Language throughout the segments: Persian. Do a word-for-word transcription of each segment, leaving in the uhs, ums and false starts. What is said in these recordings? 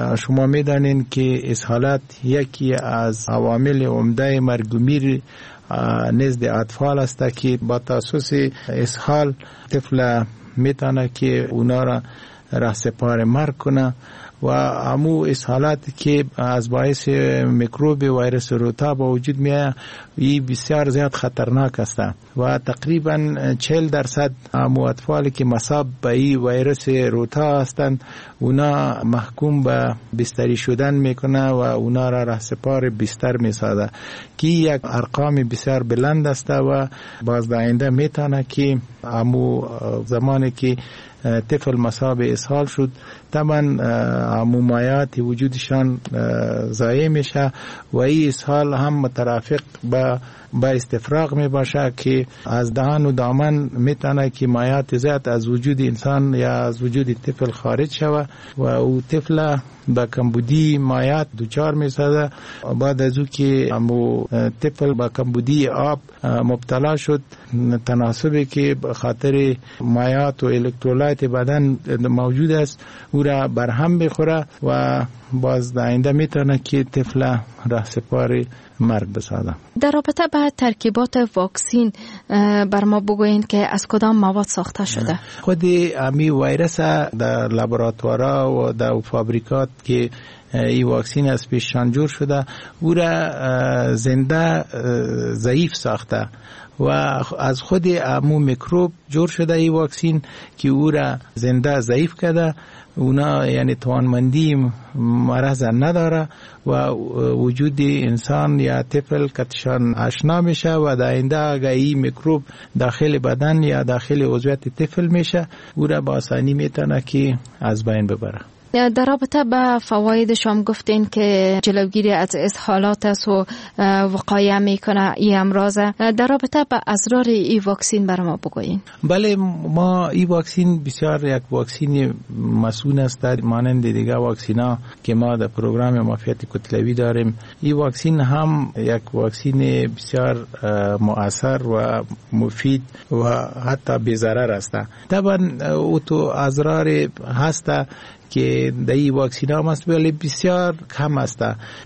شما میدانین که اسهالات یکی از عوامل عمده مرگ و میر نزد اطفال است که با تاسوس اسهال طفل میتونه که اونا را رهسپار مرگ کنه و امو اسهالات که از باعث میکروب ویروس روتا با وجود میاد این بسیار زیاد خطرناک است و تقریبا چهل درصد امو اطفال که مصاب به این ویروس روتا هستند اونا محکوم به بستری شدن میکنه و اونا را رهسپار بستر میسازه که یک ارقام بسیار بلند است و باز در آینده میتونه که امو زمانی که طفل مصاب اسهال شد طبعا ممایات وجودشان ضایع میشه و این اسهال هم مترافق با با استفراغ می باشه که از دهان و دامن میتونه که مایات زیاد از وجود انسان یا از وجود طفل خارج شود و او طفل با کمبودی مایات دوچار میسازه. بعد از او که امو طفل با کمبودی آب مبتلا شد تناسبی که خاطر مایات و الکترولایت بدن موجود است او را برهم بخوره و باز در آینده میتونه که طفل رهسپار مرگ بسازه. در رابطه با ترکیبات واکسین بر ما بگوین که از کدام مواد ساخته شده؟ خود امی ویروس در لابراتوارا و در فابریکات که این واکسین از پیششان جور شده او را زنده ضعیف ساخته و از خود امو میکروب جور شده این واکسین که او را زنده ضعیف کرده. اونا یعنی توانمندی مرض نداره و وجود انسان یا طفل کتشان آشنا میشه و در آینده اگر این میکروب داخل بدن یا داخل عضویت طفل میشه او را با آسانی میتونه که از بین ببره. در رابطه با فوایدش هم گفتین که جلوگیری از اسهالات است و وقایه میکنه این امراض. در رابطه با اضرار این واکسین برای ما بگوین. بله، ما این واکسین بسیار یک واکسین مسئول است مانند دیگه واکسینا که ما در پروگرام معافیت کتلوی داریم. این واکسین هم یک واکسین بسیار مؤثر و مفید و حتی بی‌ضرر است. طبعا او تو اضرار هست که در این واکسین هم است ولی بسیار کم است.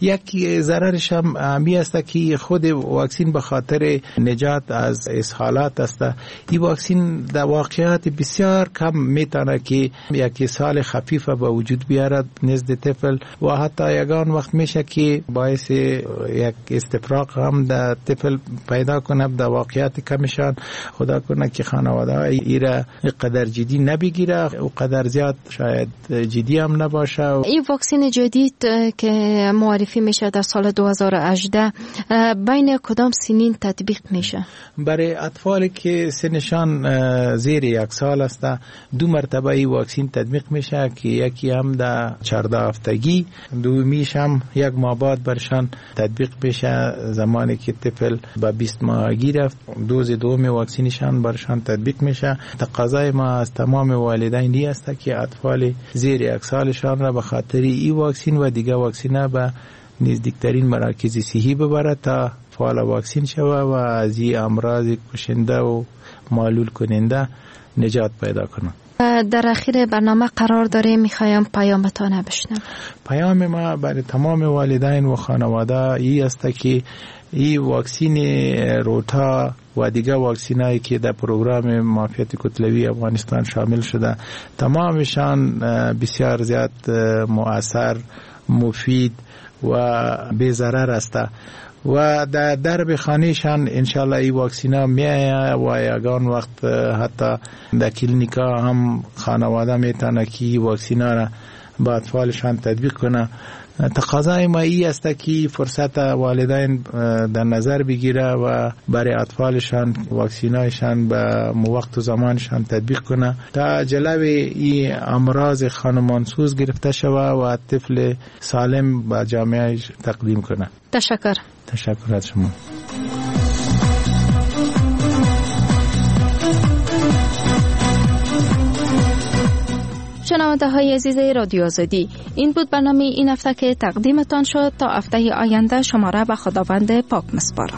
یک ضررش هم همی است که خود واکسین به خاطر نجات از اسهالات است. این واکسین در واقعیت بسیار کم میتونه که یک اسهال خفیف به وجود بیارد نزد طفل و حتی یگان وقت میشه که باعث یک استفراغ هم در طفل پیدا کنه. در واقعیت کمشان خدا کنه که خانواده ایره قدر جدی نبگیره و قدر زیاد شاید جدی هم نباشه. این واکسن جدید که معرفی میشه در سال دو هزار و هجده بین کدام سنین تطبیق میشه؟ برای اطفالی که سنشان زیر یک سال است دو مرتبه این واکسن تطبیق میشه که یکی هم در چهارده هفتگی، دومیش هم یک ماه بعد برشان تطبیق میشه زمانی که طفل به بیست ماهگی رفت دوز دوم واکسنشان برشان تطبیق میشه. تقاضای ما از تمام والدین است که اطفال زیر یک سالشان را به خاطر این واکسن و دیگه واکسن به نزدیکترین مراکز صحی ببره تا فعال واکسن شوه و از این امراض کشنده و معلول کننده نجات پیدا کنه. در اخیر برنامه قرار داره میخوایم پیامتان بشنوم. پیام ما برای تمام والدین و خانواده این است که این واکسین روتا و دیگه واکسینایی که در پروگرام معافیت کتلوی افغانستان شامل شده تمامشان بسیار زیاد مؤثر، مفید و بی ضرر است و در درب خانهشان انشالله این واکسینا میآید و یگان وقت حتی در کلینیکا هم خانواده میتونه که این واکسینا را با اطفالشان تطبیق کنه. تقاضای ما ای است که فرصت والدین در نظر بگیره و برای اطفالشان واکسینایشان به وقت و زمانشان تطبیق کنه تا جلوی این امراض خانمانسوز گرفته شوه و طفل سالم به جامعه تقدیم کنه. تشکر. تشکر از شما. شنونده های عزیز رادیو آزادی، این بود برنامه این هفته که تقدیمتان شد. تا هفته آینده شما را به خداوند پاک می‌سپارم.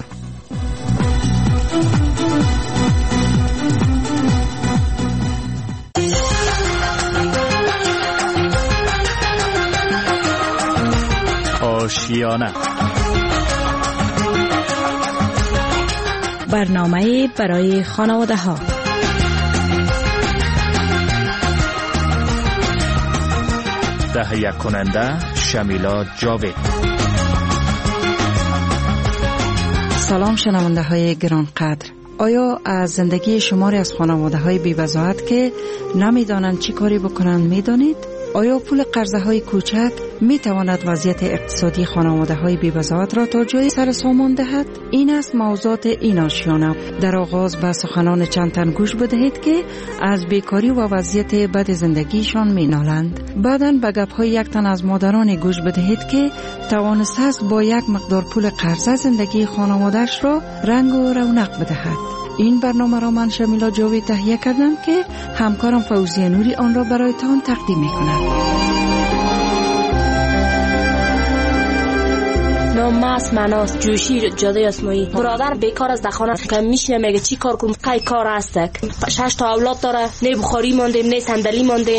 آشیانه. برنامه برای خانواده ها. تهیه کننده شمیلا جاوید. سلام شنونده های گرانقدر. آیا از زندگی شماری از خانواده های بی وضاحت که نمیدانند چی کاری بکنند میدانید؟ آیا پول قرضه های کوچک می تواند وضعیت اقتصادی خانواده های بی وضاحت را تا جای سر سامان دهد؟ این است موضوعات این آشیانه. در آغاز به سخنان چند تن گوش بدهید که از بیکاری و وضعیت بد زندگیشان می نالند. بعداً به گپ های یک تن از مادران گوش بدهید که توانسته است با یک مقدار پول قرضه زندگی خانواده‌اش را رنگ و رونق بدهد. این برنامه را من شمیلا جاوید تهیه کردم که همکارم فوزیه نوری آن را برایتان تقدیم می‌کند. نام است مناس جوشی جاده اسماعیل. برادر بیکار است در خانه که میشینه میگه چی کار کنم؟ قای کار است. شش تا اولاد داره، نه بخاری ماندیم نه صندلی ماندیم.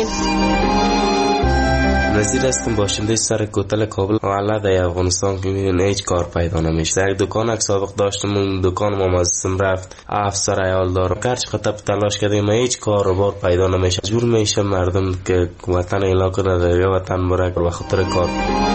نظیر هستم باشنده سر کوتل کابل. والله در افغانستان که میدونی هیچ کار پیدا نمیشه. یک دکان اک سابق داشتم، اون دکان ما مازم رفت افسر ایال دارم گرچه خطب تلاش کردیم ما هیچ کار رو بار پیدا نمیشه. جور میشه مردم که وطن علاقه نداره یا وطن برای به خاطر کار.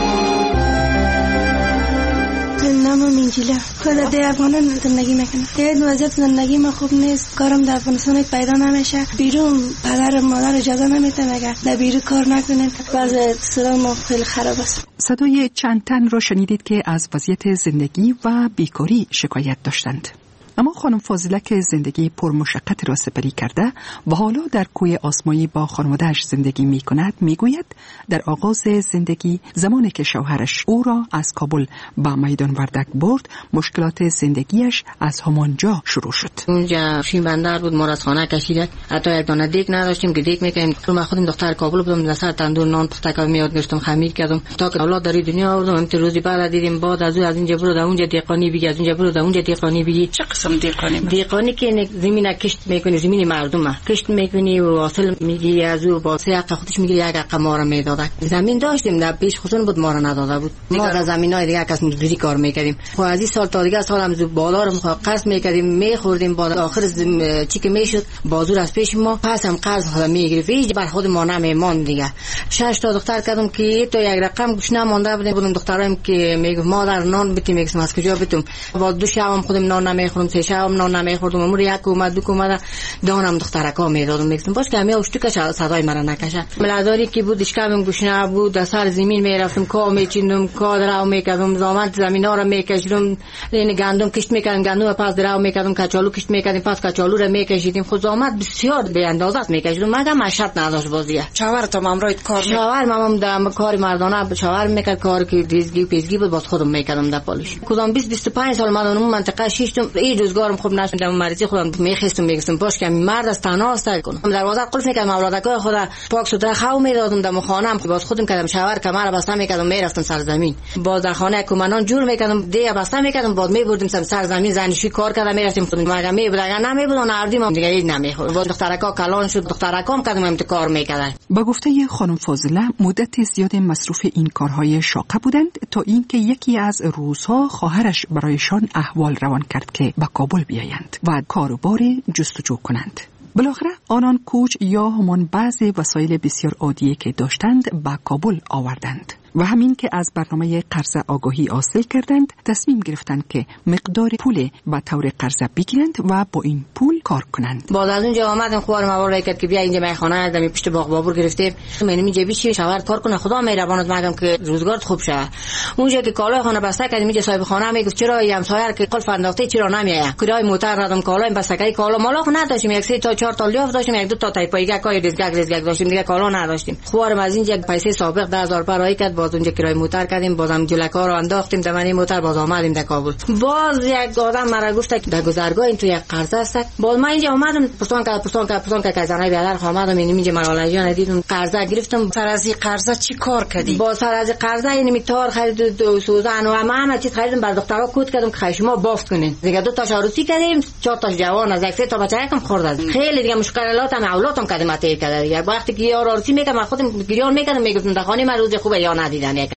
نامم انجیلا. خود در افغانستان زندگی میکنم. این وضعیت زندگی ما خوب نیست. کارم در افغانستان پیدا نمیشه. بیرون پدر و مادر اجازه نمیده مگه در بیرون کار نکنین. وضع اقتصاد ما خیلی خراب است. صدای چند تن را شنیدید که از وضعیت زندگی و بیکاری شکایت داشتند. اما خانم فاضله که زندگی پرمشقت را سپری کرده و حالا در کوی آسمایی با خانواده‌اش زندگی می کند می گوید در آغاز زندگی زمانی که شوهرش او را از کابل به میدان وردک برد مشکلات زندگیش از همانجا شروع شد. اونجا شین بندر بود، ما از خانه کشیدک، حتی یک دانه دیگ نداشتیم که دیگ میکنیم. من خودم دختر کابل بودم، در سر تندور نان پخته کردم، یاد گرفتم خمیر کردم تا که اولاد در دنیا آوردم. امت روزی بعد دیدیم بعد از از اینجا برو در اونجا دیقانی بگی، از اونجا برو در اونجا دیقانی بگی. دیقانی دیقانی که زمین کشت میکنی، زمین مردمه کشت میکنی و حاصل میگیری از او با سه حق خودش میگیری. یک حق ما را میداد. زمین داشتیم در پیش خودمون بود، ما را نداده بود. ما را زمینای دیگه کس مزدوری کار میکردیم. خب از این سال تا دیگه سال هم بالا رو قرض میکردیم میخوردیم. بعد آخر چی که میشد بازور از پیش ما پس هم قرض خود میگرفت. هیچ بر خود ما نمیمان دیگه. شش تا دختر کردم که تو یک رقم گوش نمونده بودیم. بودم دخترایم که میگم مادر نان بتیم میگم از کجا بتم. بعد دو شب هم خودم نان نمیخورم، سه شب هم نان نمیخوردم. امور یک اومد دو اومد دانم دخترکا میدادم میگم باش که همه اشتکه صدای مرا نکشه. ملاداری که بود اشکم گوش نبود، در سر زمین میرفتم کا میچیندم، کا درو میکردم، زامن زمینا رو میکشیدم، این گندم کشت میکردم، گندم پس درو میکردم، کچالو کشت میکردیم، پس کچالو رو میکشیدیم. خود زامن بسیار به اندازه میکشیدم. مگه مشت نداشت بازیه. شوهر تو امروز کار شوهر مامم در کار مردانه شوهر میکرد، کار که دیزگی پیزگی بود باز خودم میکردم در پالش. کدام بیست بیست و پنج سال من اون منطقه شیشتم. این روزگارم خوب نشد، مریضی خودم میخستم میگستم باش که مرد از تنها است کنم. دروازه قفل میکردم، اولادکای خود پاک سوتره خو میدادم در خانه‌ام. باز خودم کردم شوهر کمر بسته میکردم میرفتم سر زمین. باز در خانه کومنان جور میکردم دیگه بسته میکردم، بعد میبردیم سر زمین زنشویی کار کردم میرفتیم خودم. مگه میبود اگر نمیبود اون اردیم دیگه هیچ نمیخورد. باز دخترکا کلان شد، دخترکام کردم امت کار میکردن. با گفته خانم فاضله مدت زیاد مصروف این کارهای شاقه بودند تا اینکه یکی از روزها خواهرش برایشان احوال روان کرد که به کابل بیایند و کاروبار جستجو کنند. بالاخره آنان کوچ یا همان بعض وسایل بسیار عادیه که داشتند به کابل آوردند و همین که از برنامه قرض آگاهی حاصل کردند تصمیم گرفتند که مقدار پول به طور قرض بگیرند و با این پول کار کنند. بعد از اونجا آمدم خوارم اول کرد که بیا اینجا میخانه از پشت باغ بابور گرفتیم. من میگم چی شوهر کار کنه، خدا مهربانت مردم که روزگارت خوب شه. اونجا که کالای خانه بسته کردیم، اینجا صاحب خانه میگفت چرا همسایه که قلف انداخته چرا نمیاد. کرای موتر دادم، کالای بسته کردی، کالا مالا نداشتیم. یک سه تا چهار تا لیاف داشتیم، یک دو تا تایپایگه کای دزگک دزگک داشتیم، دیگه کالا نداشتیم. خوارم از اینجا پیسه سابق ده هزار برای کرد. باز اونجا کرای موتر کردیم، بازم جلکا رو انداختیم دمنی موتر، باز آمدیم در کابل. باز یک آدم مرا گفت در گذرگاه این تو یک قرض است. باز من اینجا اومدم پرسان کرد پرسان کرد پرسان کرد زنای بیادر اومدم اینجا مرحله جان دیدم قرض گرفتم. سر از این قرض چی کار کردی؟ با سر از قرض این میتار خرید دو سوزن و همه چیز خریدم، بر دخترها کود کردم که شما بافت کنین. دیگه دو تا عروسی کردیم، چهار تا جوان از یک سه تا بچه کم خورد. خیلی دیگه مشکلاتم اولادم کردم اتیر کرد. دیگه وقتی که یار عروسی میکردم خودم گریان میکردم میگفتم در خانه من روز خوبه یا ندیدن.